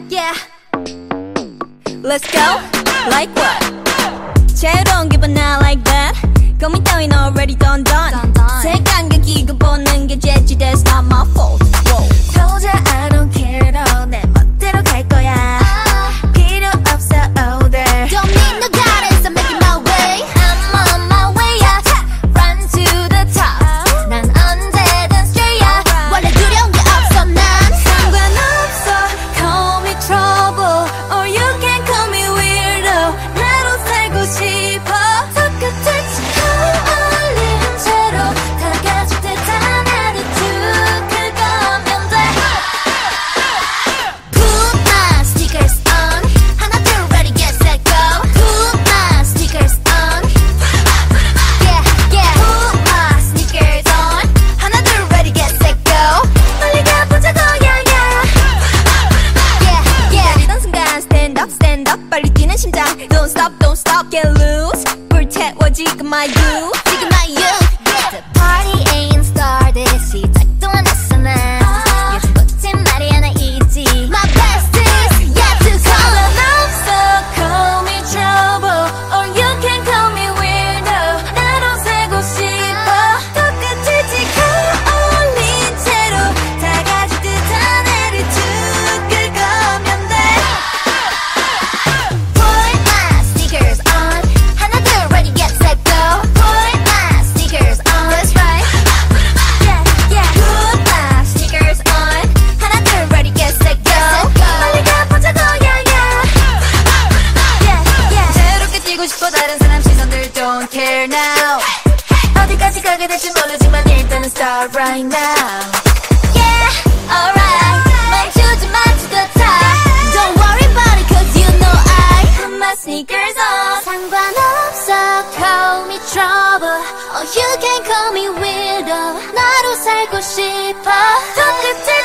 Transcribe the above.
Yeah. Let's go. Like what? 자유로운 기분 I like that. 고민 따윈 already done. 색감 느끼고 보는 게 재치. That's not my fault. 도저히 I don't care 너 내 멋대로 갈 거야. 필요 없어 older. Don't need no guidance, I'm making my way. I'm on my way up. Run to the top. 난 언제든 straight up. 원래 두려운 게 없어 난. 상관없어 call me trouble or you can call me weirdo. 나로 살고 싶어. 똑같은 척 어울린 채로 다가질 듯한 attitude 그거면 돼. Put my sneakers on. 하나 둘 ready get set go. Put my sneakers on. Yeah yeah. Put my sneakers on. 하나 둘 ready get set go. 빨리 가보자고 yeah yeah. Yeah yeah. 내리던 순간 stand up 빨리 뛰는 심장. Don't stop get loose. 불태워지 my you. 지금 my you. The party ain't started. 시작도 안 했어 난. 요즘 꽃인 말이 하나 있지. My best is yet to come. 상관없어 call me trouble or you can call me weirdo. 나로 살고 싶어. 똑같이 지켜 어울린 채로 다가질 듯한 attitude 그거면 돼. Put my sneakers on. 하나 둘 ready get set go. Put my sneakers on. That's right. Yeah yeah. Put my sneakers on. 하나 둘 ready get set go. 빨리 가보자고 yeah yeah. Yeah yeah. 새롭게 뛰고 싶어 다른 사람 시선들 don't care now. 어디까지 가게 될지 모르지만 일단은 start right now. Yeah, alright. 멈추지 마 to the top. Don't worry about it cause you know I Put my sneakers on. 상관없어 call me trouble or you can call me weirdo. 나로 살고 싶어. 똑같은